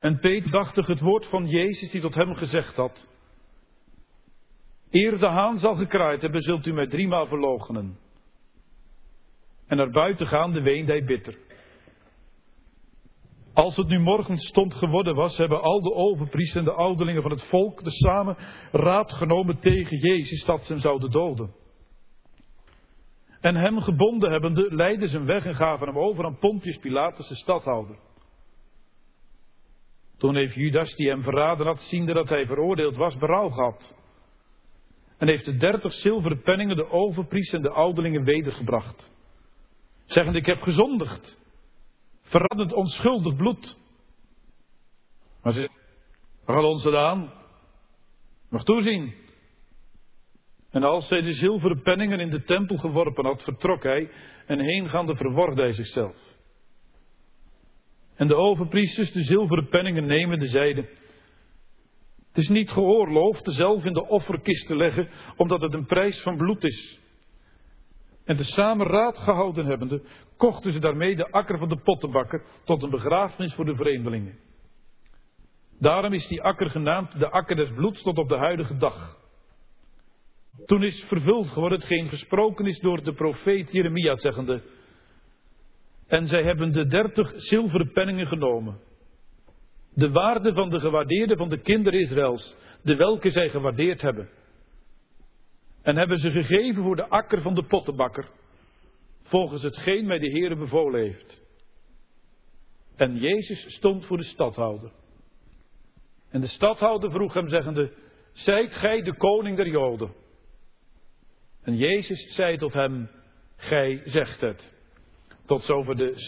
En Peter dachtig het woord van Jezus die tot hem gezegd had: eer de haan zal gekraaid hebben, zult u mij 3 maal verloochenen. En naar buiten gaande weende hij bitter. Als het nu morgenstond geworden was, hebben al de overpriesters en de ouderlingen van het volk samen raad genomen tegen Jezus dat ze hem zouden doden. En hem gebonden hebbende, leidden ze hem weg en gaven hem over aan Pontius Pilatus, de stadhouder. Toen heeft Judas, die hem verraden had, ziende dat hij veroordeeld was, berouw gehad. En heeft de 30 zilveren penningen de overpriesters en de ouderlingen wedergebracht. Zeggende: ik heb gezondigd, verraddend onschuldig bloed. Maar ze: wat gaat ons dat aan? Mag toezien. En als hij de zilveren penningen in de tempel geworpen had, vertrok hij en heengaande verworgde hij zichzelf. En de overpriesters, de zilveren penningen nemende, zeiden: het is niet geoorloofd dezelve in de offerkist te leggen, omdat het een prijs van bloed is. En tezamen raad gehouden hebbende, kochten ze daarmee de akker van de pottenbakker tot een begrafenis voor de vreemdelingen. Daarom is die akker genaamd de akker des bloeds tot op de huidige dag. Toen is vervuld geworden hetgeen gesproken is door de profeet Jeremia, zeggende: en zij hebben de 30 zilveren penningen genomen, de waarde van de gewaardeerde van de kinderen Israëls, de welke zij gewaardeerd hebben. En hebben ze gegeven voor de akker van de pottenbakker, volgens hetgeen mij de Heere bevolen heeft. En Jezus stond voor de stadhouder. En de stadhouder vroeg hem, zeggende: zijt gij de koning der Joden? En Jezus zei tot hem: gij zegt het. Tot zover de